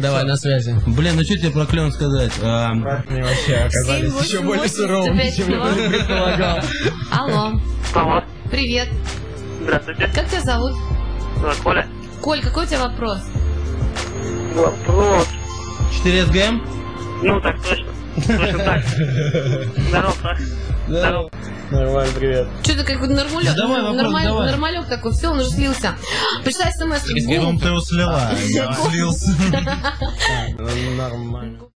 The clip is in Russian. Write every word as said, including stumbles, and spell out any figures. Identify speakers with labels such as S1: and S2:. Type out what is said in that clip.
S1: Давай, на связи.
S2: Блин, ну что тебе про клен сказать? А...
S1: Они вообще оказались еще более суровыми, чем я предполагал.
S3: Алло.
S4: Алло.
S3: Привет.
S4: Здравствуйте.
S3: Как тебя зовут?
S4: Коля.
S3: Коль, какой у тебя вопрос?
S4: Вопрос.
S2: четыре эс гэ эм?
S4: Ну, так точно. Точно так. Здорово, Саш. Здорово.
S1: Нормально, привет.
S3: Что-то как нормалек,
S2: Давай вопрос,
S3: нормаль,
S2: давай.
S3: нормалек такой, все, он уже слился. Пришла смс.
S5: Ты слила, я слился.
S1: Нормально.